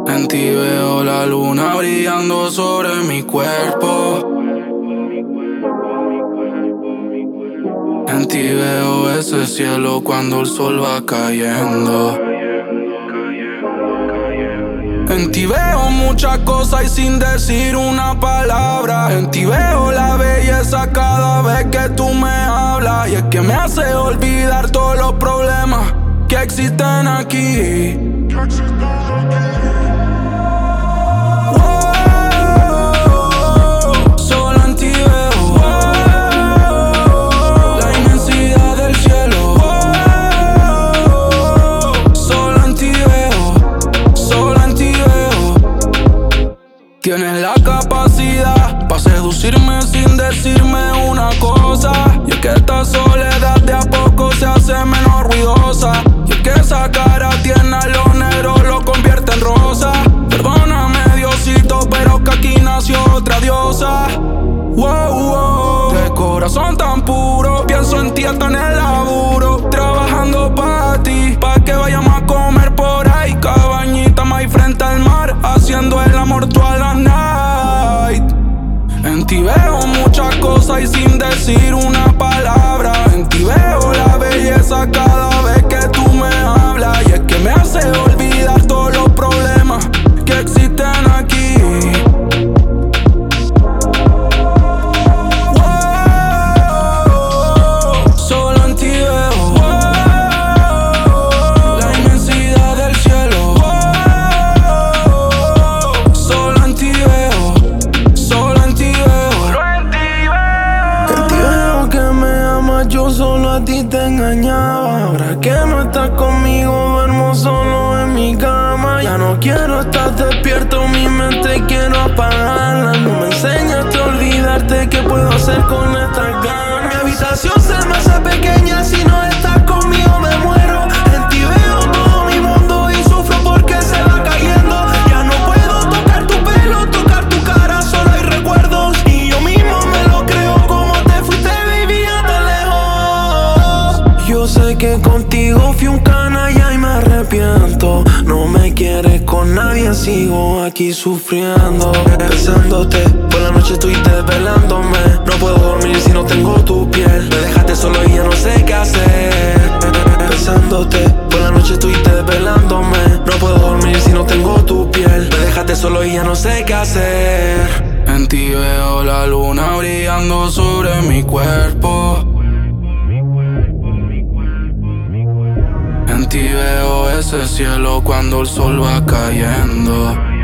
En ti veo la luna brillando sobre mi cuerpo. En ti veo ese cielo cuando el sol va cayendo. En ti veo muchas cosas y sin decir una palabra. En ti veo la belleza cada vez que tú me hablas. Y es que me hace olvidar todos los problemas que existen aquí. Solo en ti veo la inmensidad del cielo. Solo en ti veo, solo en ti veo. Tienes la capacidad para seducirme sin decirme una cosa. Y es que esta soledad de a poco se hace menos ruidosa. Y es que esa cara tierna lo negro lo convierte en rosa. Perdóname Diosito, pero que aquí nació otra diosa. Wow, wow. De corazón tan puro, pienso en ti hasta en el laburo. Trabajando para ti, pa' que vayamos a comer por ahí. Cabañita más frente al mar, haciendo el amor toda la night. En ti veo muchas cosas y sin decir una palabra. En ti veo la belleza cada vez que tú me hablas. Y es que me hace olvidar todos los problemas que existen aquí. Solo en ti veo la inmensidad del cielo. Solo en ti veo, solo en ti veo. En ti veo que me amas, yo solo a ti te engañaba. Ahora que no estás conmigo, duermo solo en mi cama. Ya no quiero estar despierto, mi mente quiero apagarla. No me enseñaste a olvidarte, ¿qué puedo hacer con estas ganas? Mi habitación se me hace pequeña, si no estás conmigo me muero. En ti veo todo mi mundo y sufro porque se va cayendo. Ya no puedo tocar tu pelo, tocar tu cara, solo hay recuerdos. Y yo mismo me lo creo, como te fuiste, baby, hasta lejos. Yo sé que contigo fui un canalla y me arrepiento. No me quieres con nadie, sigo aquí sufriendo. Pensándote, por la noche estoy desvelándome. No puedo dormir si no tengo tu piel. Me dejaste solo y ya no sé qué hacer. Pensándote, por la noche estoy desvelándome. No puedo dormir si no tengo tu piel. Me dejaste solo y ya no sé qué hacer. En ti veo la luna brillando sobre mi cuerpo. En ti veo ese cielo cuando el sol va cayendo.